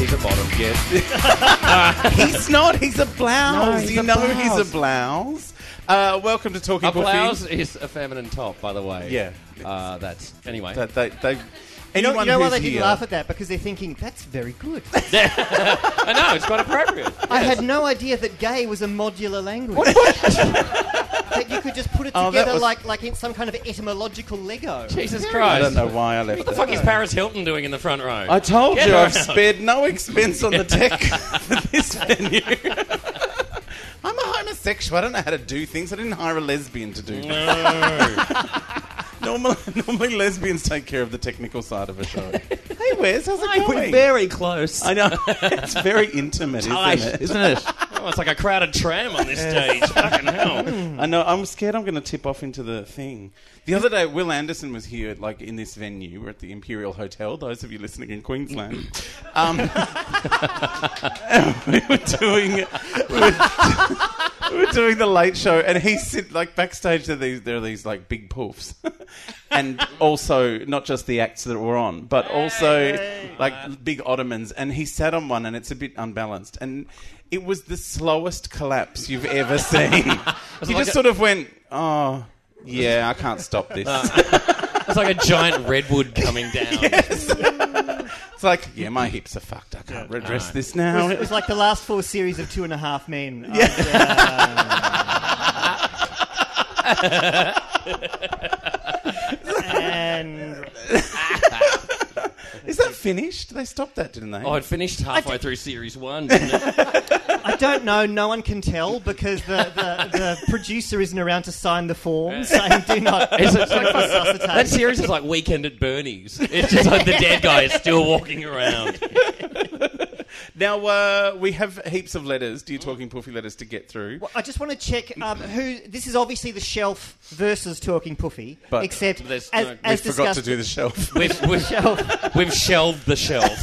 he's a bottom. Yes. He's not. He's a blouse. No, He's a blouse. Welcome to Talking A Puffy. blouse is a feminine top, by the way. Yeah. That's... Anyway. You know why they didn't here, laugh at that? Because they're thinking, that's very good. I know, it's quite appropriate. I had no idea that gay was a modular language. That you could just put it together like in some kind of etymological Lego. Jesus I Christ. don't know why I left What the fuck is Paris Hilton doing in the front row? I told Get you her I've out. spared no expense on the tech for this venue. I'm a homosexual. I don't know how to do things. I didn't hire a lesbian to do that. Normally lesbians take care of the technical side of a show. Hey Wes, how's it going? We're very close. I know. It's very intimate, isn't it? Oh, it's like a crowded tram on this stage. Fucking hell. I know. I'm scared I'm going to tip off into the thing. The other day, Will Anderson was here, in this venue. We're at the Imperial Hotel. Those of you listening in Queensland, we were doing the Late Show, and he's backstage. There are these big poofs, and also not just the acts that were on, but also big ottomans. And he sat on one, and it's a bit unbalanced, and it was the slowest collapse you've ever seen. He just sort of went, oh. Yeah, I can't stop this. It's like a giant redwood coming down. Yes. It's like, yeah, my hips are fucked. I can't redress this now. It was like the last 4 series of 2.5 Men. And... Is that finished? They stopped that, didn't they? Oh, it finished halfway through series 1, didn't it? I don't know. No one can tell because the producer isn't around to sign the form saying do not resuscitate. That series is like Weekend at Bernie's. It's just like the dead guy is still walking around. Now, we have heaps of letters, Dear Talking Puffy letters to get through. Well, I just want to check who... This is obviously the Shelf versus Talking Puffy, but except as we forgot to do the Shelf. We've shelved the shelf.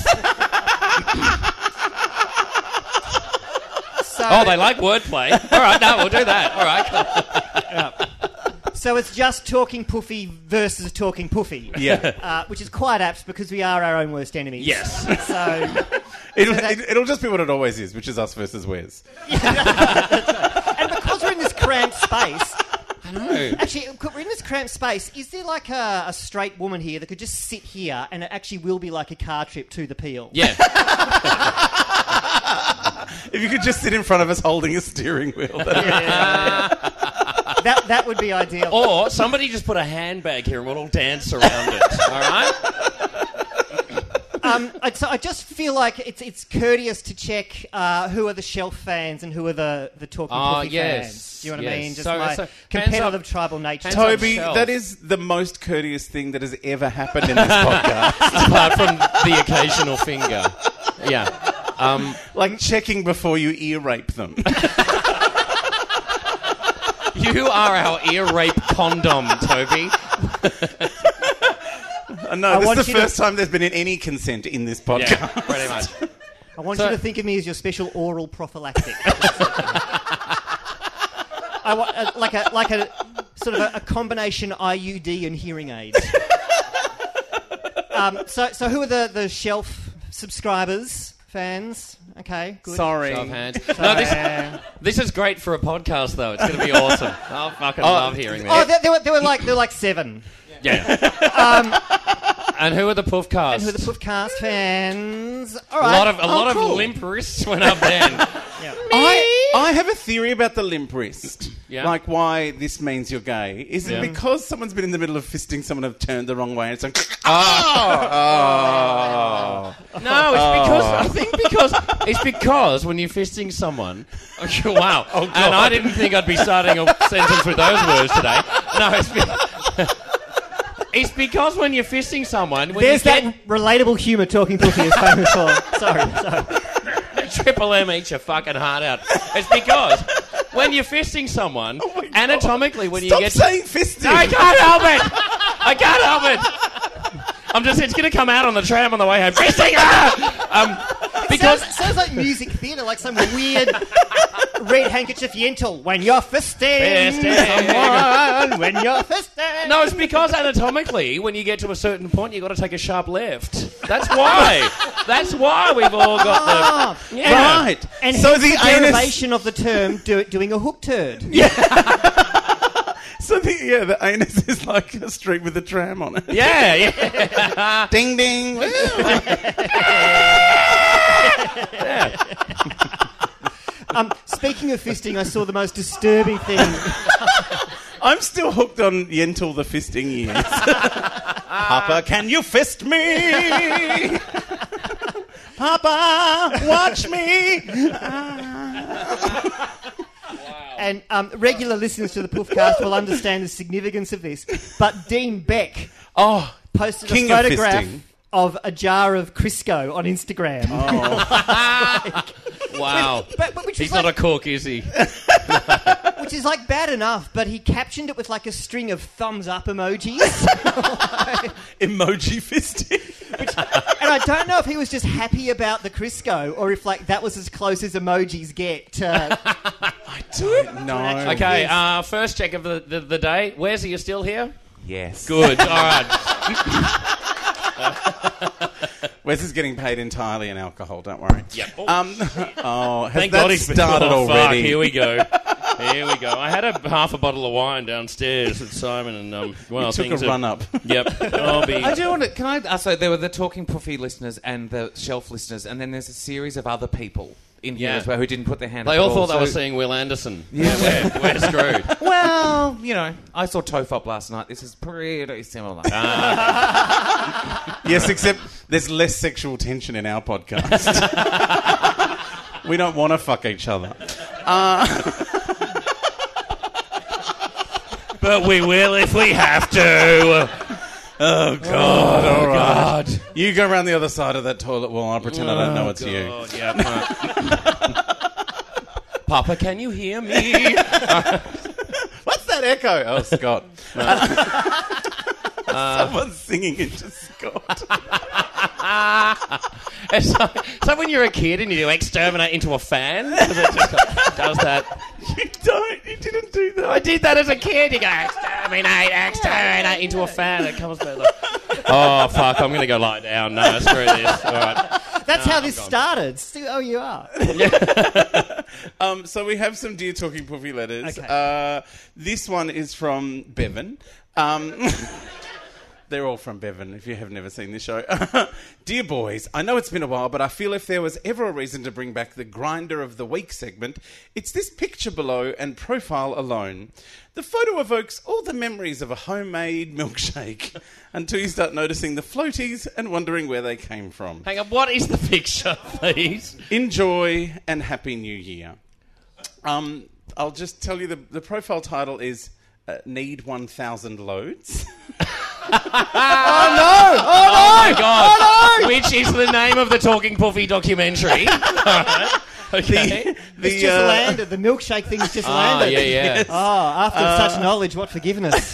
So, they like wordplay. All right, no, we'll do that. All right. So it's just Talking Puffy versus Talking Puffy. Yeah. Which is quite apt because we are our own worst enemies. Yes. So... It'll just be what it always is, which is us versus Wes. And because we're in this cramped space... I know. Actually, we're in this cramped space. Is there like a straight woman here that could just sit here and it actually will be like a car trip to the Peel? Yeah. If you could just sit in front of us holding a steering wheel. That would be ideal. Or somebody just put a handbag here and we'll all dance around it. All right? So I just feel like it's courteous to check who are the Shelf fans and who are the Talking Puffy fans. Do you know what I mean? Just my competitive tribal nature. Toby, that is the most courteous thing that has ever happened in this podcast. Apart from the occasional finger. Yeah. Like checking before you ear rape them. You are our ear rape condom, Toby. No, this is the first time there's been any consent in this podcast. Yeah, pretty much. I want you to think of me as your special oral prophylactic. I want like a sort of a combination IUD and hearing aid. So who are the Shelf subscribers, fans? Okay, good. Sorry. Show of hands. No, this is great for a podcast, though. It's going to be awesome. I'll fucking love hearing that. Oh, there were like 7. Yeah. And who are the Puffcast? And who are the Puffcast fans? All right. A lot of limp wrists went up then. Yeah. I have a theory about the limp wrist. Yeah. Like why this means you're gay. Is it because someone's been in the middle of fisting someone and turned the wrong way and it's like, No, it's because when you're fisting someone, wow. And I didn't think I'd be starting a sentence with those words today. No, it's because when you're fisting someone, there's that relatable humour Talking Puffy is famous for. Sorry. Triple M eats your fucking heart out. It's because when you're fisting someone, anatomically, when you get saying fisting. No, I can't help it. It's going to come out on the tram on the way home. Fisting! Because sounds like music theatre, like some weird Red handkerchief Yentl, when you're fisting someone, when you're fisting. No, it's because anatomically, when you get to a certain point, you've got to take a sharp left. That's why. That's why we've all got the... Yeah. Right. And so the derivation of the term doing a hook turd. Yeah. So the anus is like a street with a tram on it. Yeah. Ding, ding. Yeah. Speaking of fisting, I saw the most disturbing thing. I'm still hooked on Yentl the fisting years. Papa, can you fist me? Papa, watch me. And regular listeners to the Poofcast will understand the significance of this. But Dean Beck posted a photograph of a jar of Crisco on Instagram. Oh. Wow. He's not a cook, is he? Which is like bad enough, but he captioned it with like a string of thumbs up emojis. Emoji fisting. And I don't know if he was just happy about the Crisco or if like that was as close as emojis get. I don't know. Okay, first check of the day. Wes, are you still here? Yes. Good. All right. Wes is getting paid entirely in alcohol, don't worry. Yep. Thank God he's started already. Fuck, here we go. I had half a bottle of wine downstairs with Simon and took a run up. Yep. I do want to. Can I? So there were the Talking Puffy listeners and the Shelf listeners, and then there's a series of other people in here as well who didn't put their hand up. They all thought they were seeing Will Anderson. Yeah, we're screwed. Well, I saw Tofop last night. This is pretty similar. Yes, except there's less sexual tension in our podcast. We don't want to fuck each other. But we will if we have to. Oh, God. All right. God. You go around the other side of that toilet wall. I'll pretend I don't know it's you. Yeah, Papa, can you hear me? What's that echo? Oh, Scott. Someone's singing into Scott. So when you're a kid and you do exterminate into a fan, because it just does that. You didn't do that. I did that as a kid. You go exterminate into a fan. It comes back like, oh fuck, I'm going to go lie down. No, screw this. All right. That's how this started. Oh, you are. So we have some Dear Talking Puffy letters. Okay. This one is from Bevan. They're all from Bevan, if you have never seen this show. Dear boys, I know it's been a while, but I feel if there was ever a reason to bring back the Grinder of the Week segment, it's this picture below and profile alone. The photo evokes all the memories of a homemade milkshake until you start noticing the floaties and wondering where they came from. Hang on, what is the picture, please? Enjoy and Happy New Year. I'll just tell you the profile title is Need 1,000 Loads. Oh no! Oh my God! Oh, no! Which is the name of the Talking Puffy documentary. Okay. It's just landed. The milkshake thing's just landed. Yeah. Yes. Oh, after such knowledge, what forgiveness.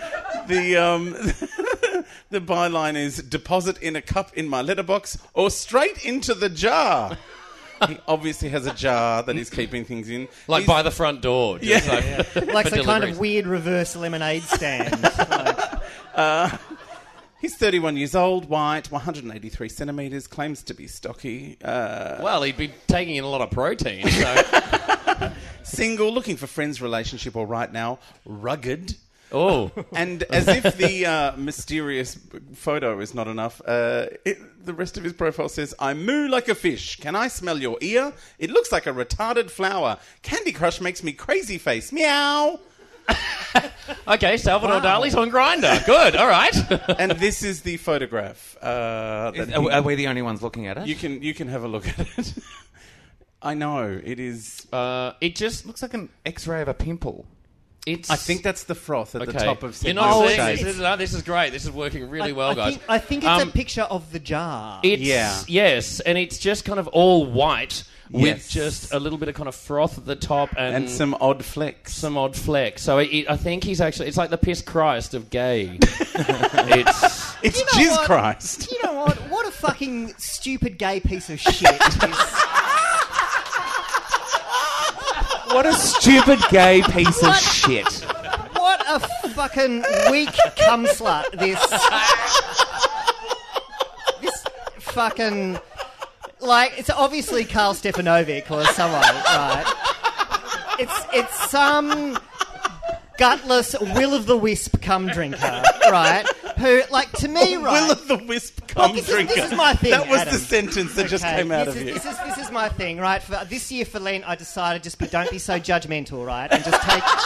The byline is deposit in a cup in my letterbox or straight into the jar. He obviously has a jar that he's keeping things in. Like by the front door. Just like some kind of weird reverse lemonade stand. He's 31 years old, white, 183 centimetres, claims to be stocky. Well, he'd be taking in a lot of protein. So. Single, looking for friends, relationship, or right now, rugged. Oh. And as if the mysterious photo is not enough, the rest of his profile says, I moo like a fish. Can I smell your ear? It looks like a retarded flower. Candy Crush makes me crazy face. Meow. Okay, Salvador Dali's on Grindr. Good, all right. And this is the photograph. Are we the only ones looking at it? You can have a look at it. I know, it is... it just looks like an X-ray of a pimple. I think that's the froth at the top of... You're not seeing this is great. This is working really well, guys. I think it's a picture of the jar. Yes, and it's just kind of all white with just a little bit of kind of froth at the top and some odd flecks. So I think he's actually... It's like the piss Christ of gay. It's Jizz Christ. You know what? What a fucking stupid gay piece of shit. What a stupid gay piece of shit. What a fucking weak cum slut, this fucking... Like, it's obviously Karl Stefanovic or someone, right? It's some gutless will-o'-the-wisp cum drinker, right? Who, like, to me, right... Will-o'-the-wisp cum drinker. This is my thing, That was Adam. the sentence that just came out of you. This is my thing, right? For this year for Lent, I decided don't be so judgmental, right? And just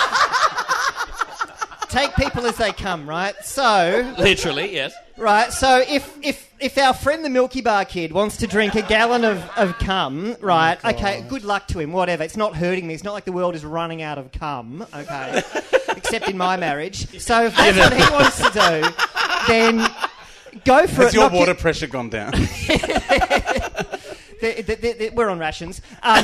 take people as they come, right? So... Literally, yes. Right, so if our friend the Milky Bar kid wants to drink a gallon of cum, right, okay, good luck to him, whatever. It's not hurting me. It's not like the world is running out of cum, okay, except in my marriage. So if that's what he wants to do, then go for it. Has your water pressure gone down? We're on rations.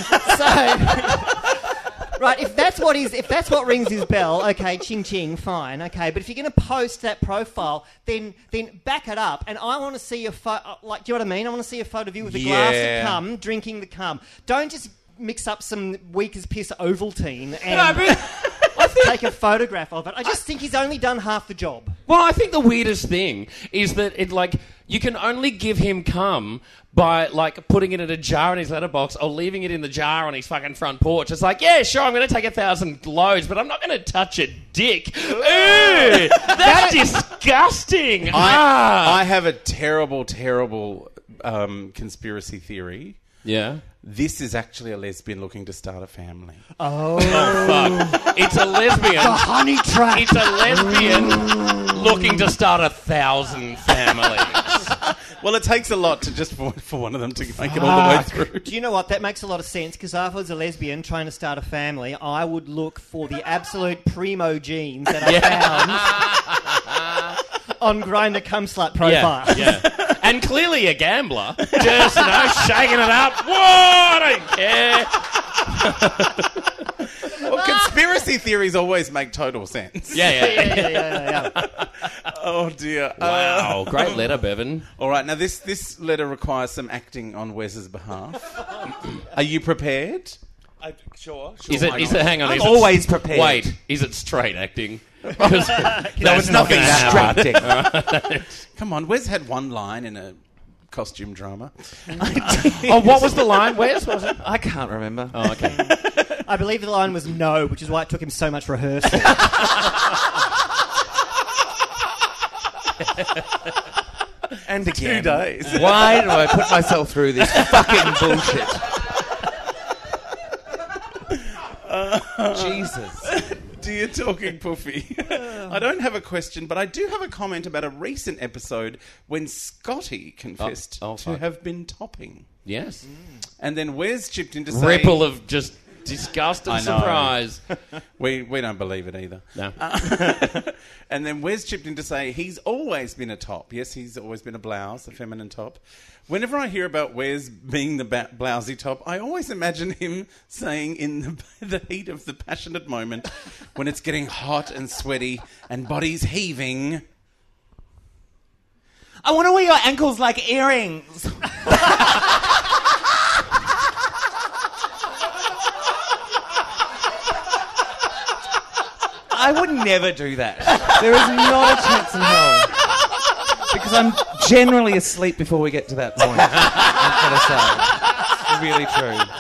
Right, if that's what rings his bell, okay, ching ching, fine, okay. But if you're going to post that profile, then back it up. And I want to see do you know what I mean? I want to see a photo of you with a glass of cum, drinking the cum. Don't just mix up some weak as piss Ovaltine and take a photograph of it. I just think he's only done half the job. Well, I think the weirdest thing is that you can only give him cum by, like, putting it in a jar in his letterbox or leaving it in the jar on his fucking front porch. It's like, yeah, sure, I'm going to take 1,000 loads, but I'm not going to touch a dick. Ooh, that's disgusting. I have a terrible, terrible conspiracy theory. Yeah. This is actually a lesbian looking to start a family. Oh fuck. It's a lesbian. The honey trap. It's a lesbian looking to start 1,000 families. Well, it takes a lot to just for one of them to make it all the way through. Do you know what? That makes a lot of sense, because if I was a lesbian trying to start a family, I would look for the absolute primo genes that I found on Grindr cum slut profile. Yeah. And clearly a gambler. Just, shaking it up. Whoa, I don't care. Well, conspiracy theories always make total sense. Yeah. Oh, dear. Wow, great letter, Bevan. All right, now this letter requires some acting on Wes's behalf. Are you prepared? Sure. Is it? Hang on. I'm always prepared. Wait, is it straight acting? No, it's nothing distracting. Come on, Wes had one line in a costume drama. What was the line? Wes, was it? I can't remember. Oh, okay. I believe the line was no, which is why it took him so much rehearsal. And again. 2 days. Why do I put myself through this fucking bullshit? Jesus. Dear Talking Puffy, I don't have a question, but I do have a comment about a recent episode when Scotty confessed to have been topping. Yes. And then Wes chipped in to say... Ripple of just disgust and surprise. We don't believe it either. No. And then Wes chipped in to say he's always been a top. Yes, he's always been a blouse, a feminine top. Whenever I hear about Wes being the blousy top, I always imagine him saying in the heat of the passionate moment, when it's getting hot and sweaty and bodies heaving... I want to wear your ankles like earrings. I would never do that. There is not a chance in hell. Because I'm generally asleep before we get to that point. I've got to say. It's really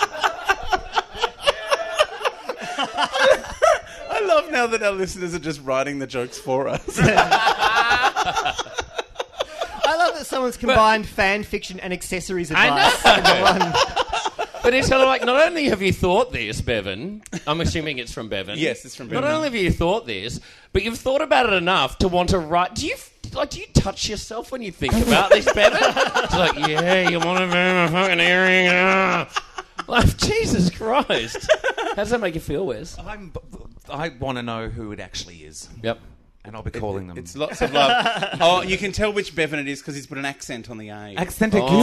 true. I love now that our listeners are just writing the jokes for us. I love that someone's combined fan fiction and accessories advice. I know. But it's kind of like, not only have you thought this, Bevan, I'm assuming it's from Bevan. Yes, it's from Bevan. Not only have you thought this, but you've thought about it enough to want to write... Do you touch yourself when you think about this, Bevan? It's like, yeah, you want to wear my fucking earring? Like, Jesus Christ. How does that make you feel, Wes? I want to know who it actually is. Yep. And I'll be calling them. It's lots of love. Oh, you can tell which Bevan it is because he's put an accent on the A. Accent aigu.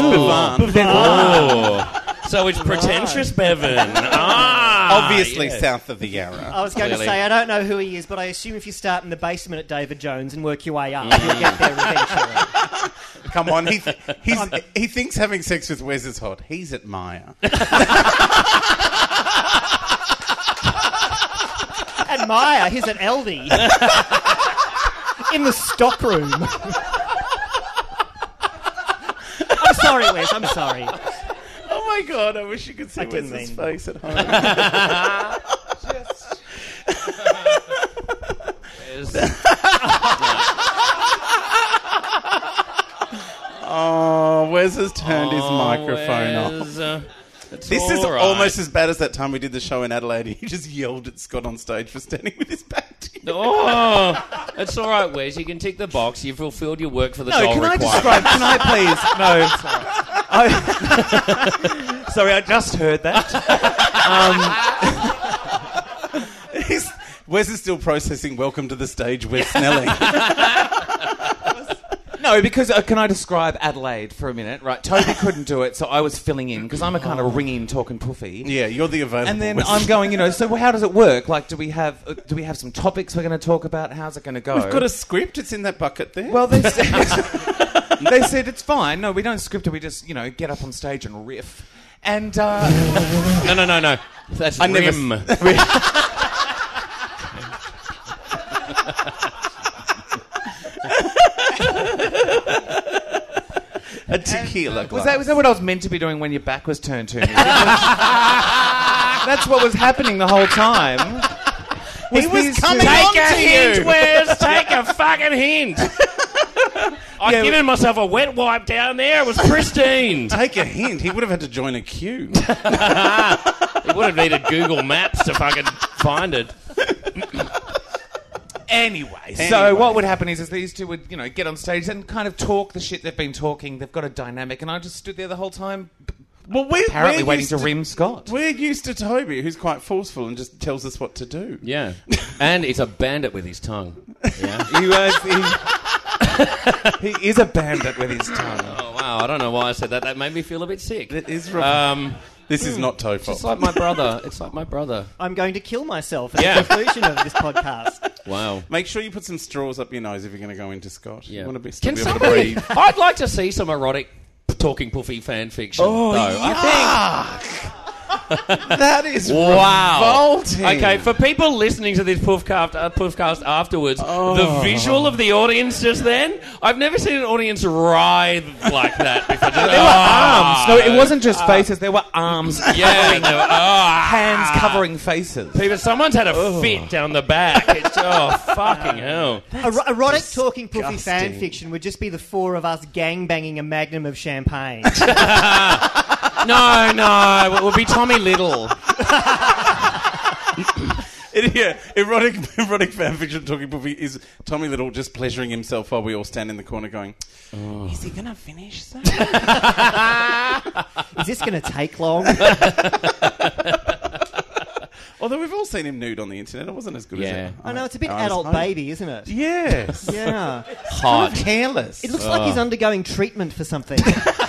Oh. So it's pretentious Bevan. Obviously yes. south of the Yarra. I was going to say, I don't know who he is, but I assume if you start in the basement at David Jones and work your way up, you'll get there eventually. Come on, he thinks having sex with Wes is hot. He's at Maya. Myer. He's at Aldi. In the stockroom. I'm sorry, Wes. I'm sorry. Oh my God! I wish you could see Wes's face at home. Oh, Wes has turned his microphone off. This is almost as bad as that time we did the show in Adelaide. He just yelled at Scott on stage for standing with his back to you. Oh, it's all right, Wes. You can tick the box. You've fulfilled your work for the dole requirement. Can I please? No. Sorry, I just heard that. Wes is still processing Welcome to the Stage, Wes Snelling. No, because can I describe Adelaide for a minute? Right, Toby couldn't do it, so I was filling in because I'm a kind of ringing, talking puffy. Yeah, you're the available. And then I'm going, so how does it work? Like, do we have some topics we're going to talk about? How's it going to go? We've got a script. It's in that bucket there. Well, they said it's fine. No, we don't script it. We just get up on stage and riff. And no. That's rim. A tequila glass. Was that what I was meant to be doing when your back was turned to me? That's what was happening the whole time. He was coming on to you. Take a hint, Wes. Take a fucking hint. I've given myself a wet wipe down there. It was pristine. Take a hint. He would have had to join a queue. He would have needed Google Maps to fucking find it. Anyway, so what would happen is these two would, get on stage and kind of talk the shit they've been talking. They've got a dynamic, and I just stood there the whole time, apparently waiting to rim Scott. We're used to Toby, who's quite forceful and just tells us what to do. Yeah, and he's a bandit with his tongue. Yeah, he is a bandit with his tongue. Oh wow, I don't know why I said that. That made me feel a bit sick. It is rough. This is not Tofop. It's like my brother. It's like my brother. I'm going to kill myself at the conclusion of this podcast. Wow. Make sure you put some straws up your nose if you're going to go into Scott. Yeah. You want to be Can able to somebody... breathe. I'd like to see some erotic talking puffy fan fiction. Oh, though. I think... That is revolting. revolting. Okay, for people listening to this puffcast afterwards, the visual of the audience just then, I've never seen an audience writhe like that before. Just, there were arms. No, it wasn't just faces. There were arms. Yeah, hands covering faces. Someone's had a fit down the back. It's fucking hell. Erotic talking puffy fan fiction would just be the four of us gangbanging a magnum of champagne. No, it would be Tommy Little. Erotic fan fiction talking puffy is Tommy Little just pleasuring himself while we all stand in the corner going, is he going to finish that? Is this going to take long? Although we've all seen him nude on the internet. It wasn't as good as that. I know, it's a bit adult baby, isn't it? Yes. Yeah. Hot. Kind of hairless. It looks like he's undergoing treatment for something.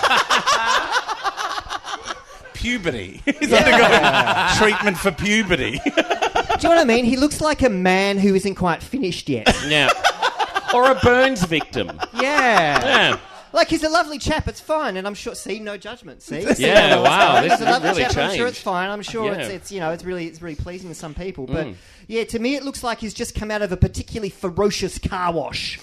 Puberty. He's undergoing treatment for puberty. Do you know what I mean? He looks like a man who isn't quite finished yet. Yeah. Or a Burns victim. Yeah. Like, he's a lovely chap, it's fine, and I'm sure... See, no judgment, see? Yeah, wow, this he's a lovely really chap, changed. I'm sure it's fine, I'm sure it's really pleasing to some people, but, yeah, to me it looks like he's just come out of a particularly ferocious car wash.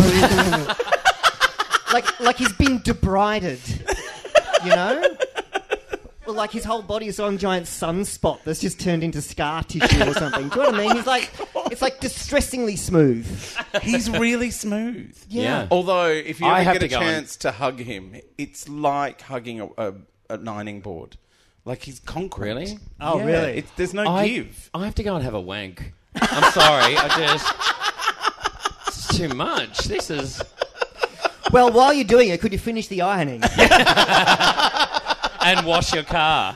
like he's been debrided, you know? Well, like his whole body is on a giant sunspot that's just turned into scar tissue or something. Do you know what I mean? It's like distressingly smooth. He's really smooth. Yeah. Although, if you ever get a chance to hug him, it's like hugging a nining board. Like he's concrete. Really? Oh, really? There's no give. I have to go and have a wank. I'm sorry. It's too much. This is... Well, while you're doing it, could you finish the ironing? And wash your car.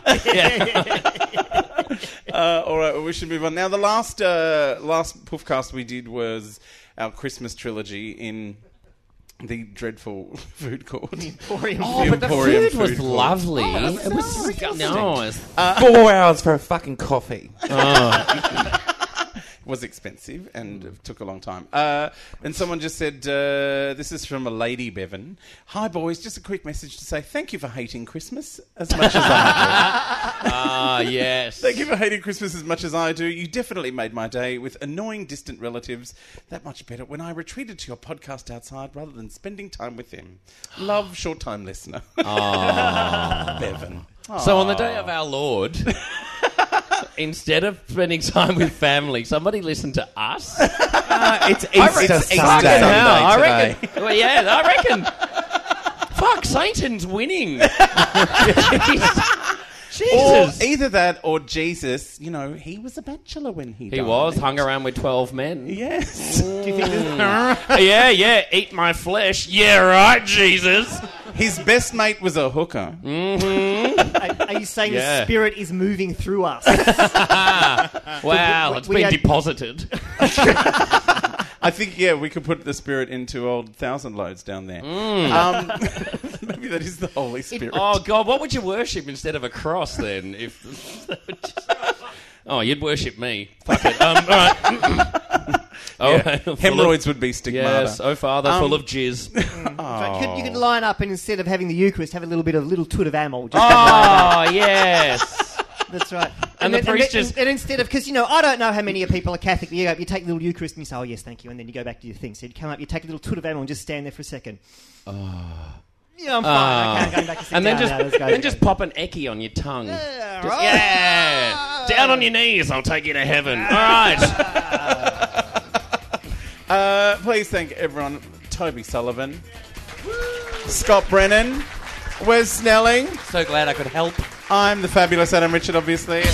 All right, we should move on. Now, the last puffcast we did was our Christmas trilogy in the dreadful food court. The Emporium. But the food was court. lovely. It was disgusting. disgusting. No, 4 hours for a fucking coffee. was expensive and took a long time. And someone just said, this is from a lady, Bevan. Hi, boys. Just a quick message to say thank you for hating Christmas as much as I do. Ah, yes. Thank you for hating Christmas as much as I do. You definitely made my day with annoying distant relatives that much better when I retreated to your podcast outside rather than spending time with them. Love, short-time listener. Bevan. So on the day of our Lord, instead of spending time with family, somebody listened to us. It's Easter Sunday. I reckon. Well, yeah, I reckon. Fuck, Satan's winning. Jesus. Or either that or Jesus, he was a bachelor when he died. He was, hung around with 12 men. Yes. Do you think this... Yeah, eat my flesh. Yeah, right, Jesus. His best mate was a hooker. Mm-hmm. Are you saying the Spirit is moving through us? Wow, it's been deposited. I think, we could put the Spirit into old 1,000 loads down there. Maybe that is the Holy Spirit. Oh, God, what would you worship instead of a cross, then? Oh, you'd worship me. Fuck it. All right. Hemorrhoids would be stigmata. Yes, oh, Father, full of jizz. So you could line up and instead of having the Eucharist, have a little toot of amyl. Yes. That's right. And the priest just... And instead of... Because, I don't know how many people are Catholic. You take a little Eucharist and you say, oh, yes, thank you. And then you go back to your thing. So you come up, you take a little toot of amyl and just stand there for a second. Yeah, I'm fine. Okay, I'm going back to sit and down. Then just pop an eckie on your tongue. Yeah. Down on your knees. I'll take you to heaven. All right. Please thank everyone. Toby Sullivan. Scott Brennan. Wes Snelling. So glad I could help. I'm the fabulous Adam Richard, obviously.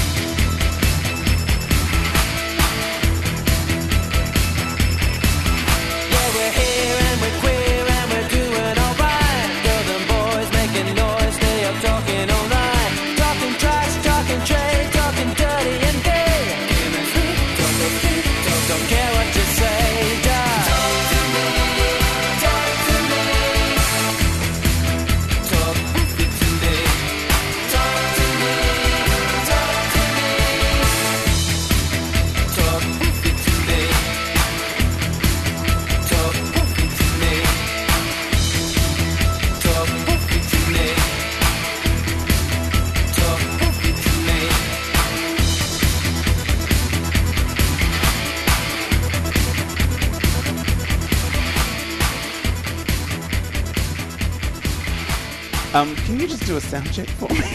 Can you just do a sound check for me?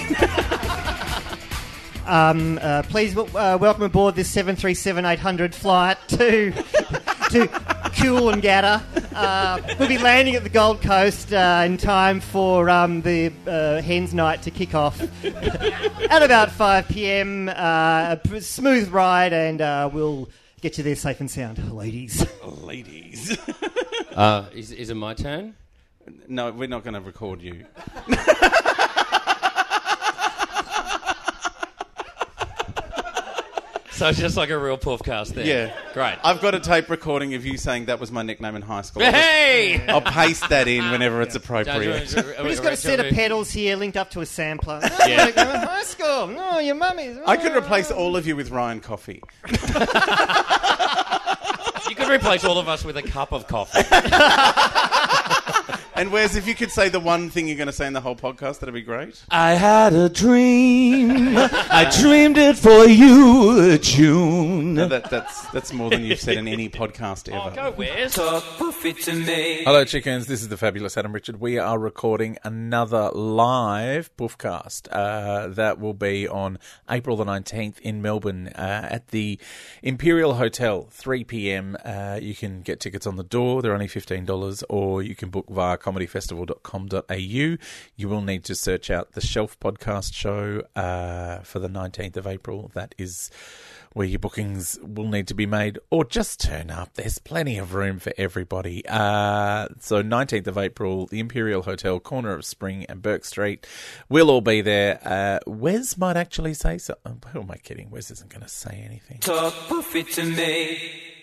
Please welcome aboard this 737-800 flight to Coolangatta. We'll be landing at the Gold Coast in time for the Hens Night to kick off at about 5 p.m. A smooth ride, and we'll get you there safe and sound, ladies. Ladies. Is it my turn? No, we're not going to record you. So it's just like a real puffcast there. Yeah. Great. I've got a tape recording of you saying that was my nickname in high school. Hey! I'll paste that in whenever it's appropriate. We've just got a set of pedals here linked up to a sampler. Yeah. High school. No, your mummy's. I could replace all of you with Ryan Coffey. You could replace all of us with a cup of coffee. And Wes, if you could say the one thing you're going to say in the whole podcast, that'd be great. I had a dream. I dreamed it for you, June. No, that's more than you've said in any podcast ever. Oh, go Wes. Talk poofy to me. Hello, chickens. This is the fabulous Adam Richard. We are recording another live Poofcast that will be on April the 19th in Melbourne at the Imperial Hotel, 3 p.m. You can get tickets on the door. They're only $15, or you can book via comedyfestival.com.au. You will need to search out the Shelf Podcast show for the 19th of April. That is where your bookings will need to be made, or just turn up. There's plenty of room for everybody. So 19th of April, the Imperial Hotel, corner of Spring and Burke Street. We'll all be there. Wes might actually say so. Who am I kidding? Wes isn't going to say anything. Talk poofy to me.